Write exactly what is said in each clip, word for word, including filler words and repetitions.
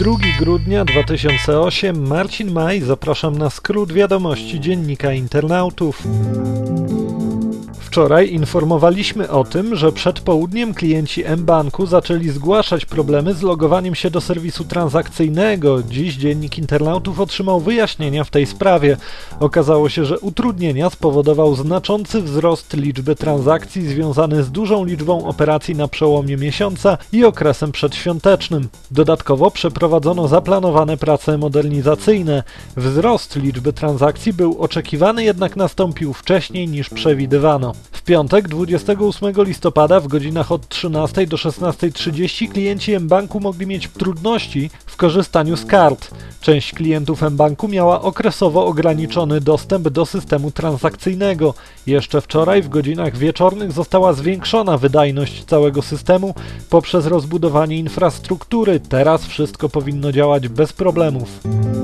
drugiego grudnia dwa tysiące ósmego, Marcin Maj, zapraszam na skrót wiadomości Dziennika Internautów. Wczoraj informowaliśmy o tym, że przed południem klienci mBanku zaczęli zgłaszać problemy z logowaniem się do serwisu transakcyjnego. Dziś Dziennik Internautów otrzymał wyjaśnienia w tej sprawie. Okazało się, że utrudnienia spowodował znaczący wzrost liczby transakcji związany z dużą liczbą operacji na przełomie miesiąca i okresem przedświątecznym. Dodatkowo przeprowadzono zaplanowane prace modernizacyjne. Wzrost liczby transakcji był oczekiwany, jednak nastąpił wcześniej niż przewidywano. W piątek, dwudziestego ósmego listopada w godzinach od trzynastej do szesnastej trzydzieści klienci mBanku mogli mieć trudności w korzystaniu z kart. Część klientów mBanku miała okresowo ograniczony dostęp do systemu transakcyjnego. Jeszcze wczoraj w godzinach wieczornych została zwiększona wydajność całego systemu poprzez rozbudowanie infrastruktury. Teraz wszystko powinno działać bez problemów.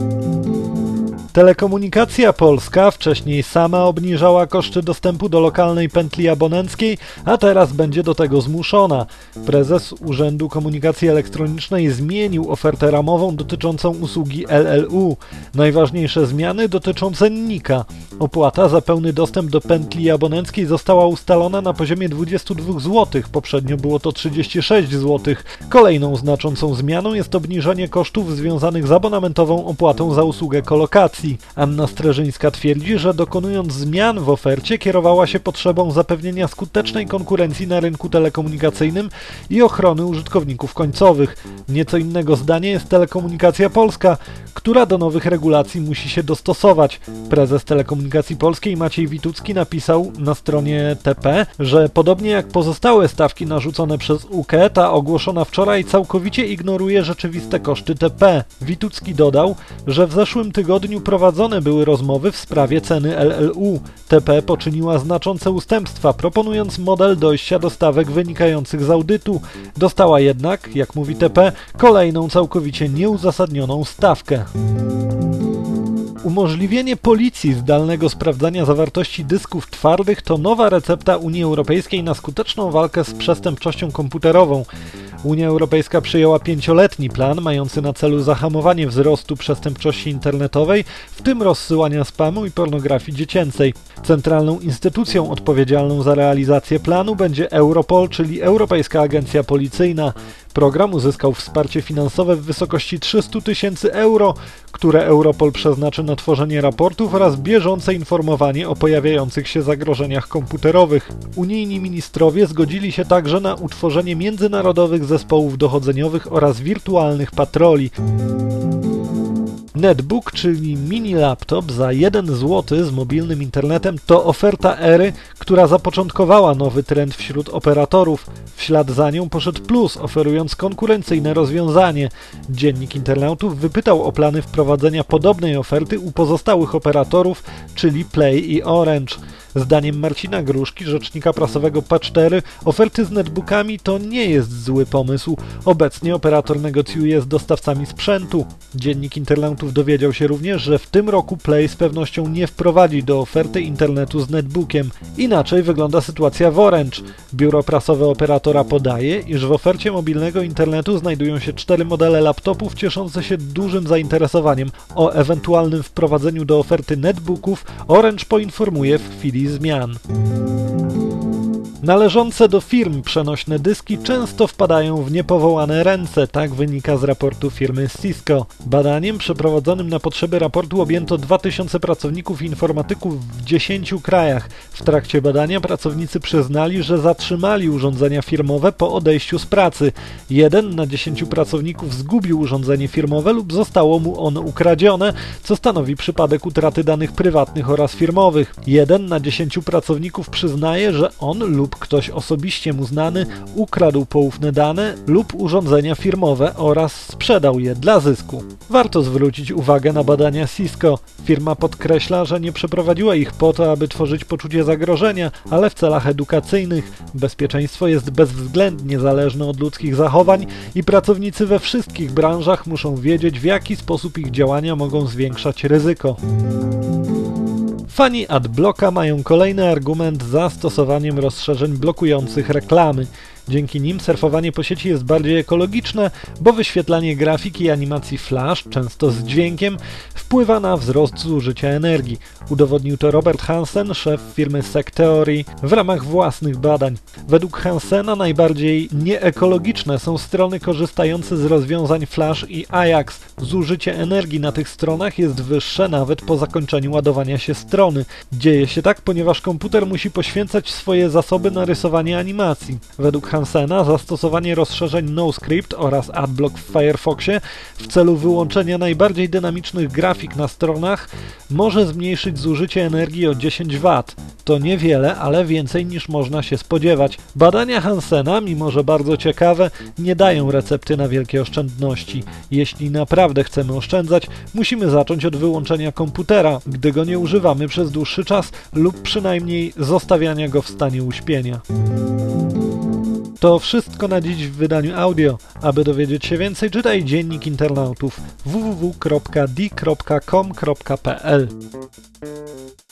Telekomunikacja Polska wcześniej sama obniżała koszty dostępu do lokalnej pętli abonenckiej, a teraz będzie do tego zmuszona. Prezes Urzędu Komunikacji Elektronicznej zmienił ofertę ramową dotyczącą usługi L L U. Najważniejsze zmiany dotyczą cennika. Opłata za pełny dostęp do pętli abonenckiej została ustalona na poziomie dwadzieścia dwa złotych, poprzednio było to trzydzieści sześć złotych. Kolejną znaczącą zmianą jest obniżenie kosztów związanych z abonamentową opłatą za usługę kolokacji. Anna Streżyńska twierdzi, że dokonując zmian w ofercie kierowała się potrzebą zapewnienia skutecznej konkurencji na rynku telekomunikacyjnym i ochrony użytkowników końcowych. Nieco innego zdania jest Telekomunikacja Polska, która do nowych regulacji musi się dostosować. Prezes Telekomunikacji Polskiej Maciej Witucki napisał na stronie T P, że podobnie jak pozostałe stawki narzucone przez U K E, ta ogłoszona wczoraj całkowicie ignoruje rzeczywiste koszty T P. Witucki dodał, że w zeszłym tygodniu prowadzone były rozmowy w sprawie ceny L L U. T P poczyniła znaczące ustępstwa, proponując model dojścia do stawek wynikających z audytu. Dostała jednak, jak mówi T P, kolejną całkowicie nieuzasadnioną stawkę. Umożliwienie policji zdalnego sprawdzania zawartości dysków twardych to nowa recepta Unii Europejskiej na skuteczną walkę z przestępczością komputerową. Unia Europejska przyjęła pięcioletni plan mający na celu zahamowanie wzrostu przestępczości internetowej, w tym rozsyłania spamu i pornografii dziecięcej. Centralną instytucją odpowiedzialną za realizację planu będzie Europol, czyli Europejska Agencja Policyjna. Program uzyskał wsparcie finansowe w wysokości trzysta tysięcy euro, które Europol przeznaczy na tworzenie raportów oraz bieżące informowanie o pojawiających się zagrożeniach komputerowych. Unijni ministrowie zgodzili się także na utworzenie międzynarodowych zespołów dochodzeniowych oraz wirtualnych patroli. Netbook, czyli mini laptop za jeden złoty z mobilnym internetem, to oferta ery, która zapoczątkowała nowy trend wśród operatorów. W ślad za nią poszedł Plus, oferując konkurencyjne rozwiązanie. Dziennik Internautów wypytał o plany wprowadzenia podobnej oferty u pozostałych operatorów, czyli Play i Orange. Zdaniem Marcina Gruszki, rzecznika prasowego P cztery, oferty z netbookami to nie jest zły pomysł. Obecnie operator negocjuje z dostawcami sprzętu. Dziennik Internautów dowiedział się również, że w tym roku Play z pewnością nie wprowadzi do oferty internetu z netbookiem. Inaczej wygląda sytuacja w Orange. Biuro prasowe operatora podaje, iż w ofercie mobilnego internetu znajdują się cztery modele laptopów cieszące się dużym zainteresowaniem. O ewentualnym wprowadzeniu do oferty netbooków Orange poinformuje w chwili zmian. Należące do firm przenośne dyski często wpadają w niepowołane ręce, tak wynika z raportu firmy Cisco. Badaniem przeprowadzonym na potrzeby raportu objęto dwa tysiące pracowników informatyków w dziesięciu krajach. W trakcie badania pracownicy przyznali, że zatrzymali urządzenia firmowe po odejściu z pracy. Jeden na dziesięciu pracowników zgubił urządzenie firmowe lub zostało mu ono ukradzione, co stanowi przypadek utraty danych prywatnych oraz firmowych. Jeden na dziesięciu pracowników przyznaje, że on lub ktoś osobiście mu znany ukradł poufne dane lub urządzenia firmowe oraz sprzedał je dla zysku. Warto zwrócić uwagę na badania Cisco. Firma podkreśla, że nie przeprowadziła ich po to, aby tworzyć poczucie zagrożenia, ale w celach edukacyjnych. Bezpieczeństwo jest bezwzględnie zależne od ludzkich zachowań i pracownicy we wszystkich branżach muszą wiedzieć, w jaki sposób ich działania mogą zwiększać ryzyko. Fani AdBlocka mają kolejny argument za stosowaniem rozszerzeń blokujących reklamy. Dzięki nim surfowanie po sieci jest bardziej ekologiczne, bo wyświetlanie grafiki i animacji Flash, często z dźwiękiem, wpływa na wzrost zużycia energii. Udowodnił to Robert Hansen, szef firmy Sec Theory, w ramach własnych badań. Według Hansena najbardziej nieekologiczne są strony korzystające z rozwiązań Flash i Ajax. Zużycie energii na tych stronach jest wyższe nawet po zakończeniu ładowania się strony. Dzieje się tak, ponieważ komputer musi poświęcać swoje zasoby na rysowanie animacji. Według Hansena zastosowanie rozszerzeń NoScript oraz AdBlock w Firefoxie w celu wyłączenia najbardziej dynamicznych grafik na stronach może zmniejszyć zużycie energii o dziesięć watów. To niewiele, ale więcej niż można się spodziewać. Badania Hansena, mimo że bardzo ciekawe, nie dają recepty na wielkie oszczędności. Jeśli naprawdę chcemy oszczędzać, musimy zacząć od wyłączenia komputera, gdy go nie używamy przez dłuższy czas lub przynajmniej zostawiania go w stanie uśpienia. To wszystko na dziś w wydaniu audio. Aby dowiedzieć się więcej, czytaj Dziennik Internautów w w w kropka d kropka com kropka p l.